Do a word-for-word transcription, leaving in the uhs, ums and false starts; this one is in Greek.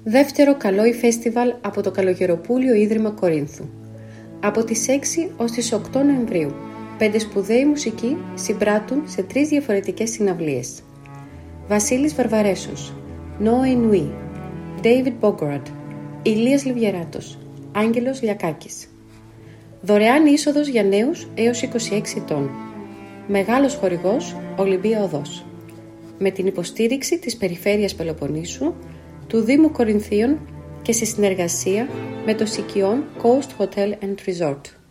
Δεύτερο Καλόι Φέστιβαλ από το Καλογεροπούλιο Ίδρυμα Κορίνθου. Από τις έξι ως τις οκτώ Νοεμβρίου, πέντε σπουδαίοι μουσικοί συμπράττουν σε τρεις διαφορετικές συναυλίες. Βασίλης Βαρβαρέσος, Νόε Ινουή, David Bogorad, Ηλίας Λιβιεράτος, Άγγελος Λιακάκης. Δωρεάν είσοδος για νέους έως είκοσι έξι ετών. Μεγάλος χορηγός Ολυμπία Οδός. Με την υποστήριξη της Περιφέρειας Πελοποννήσου, του Δήμου Κορινθίων και σε συνεργασία με το Σικιών Coast Hotel and Resort.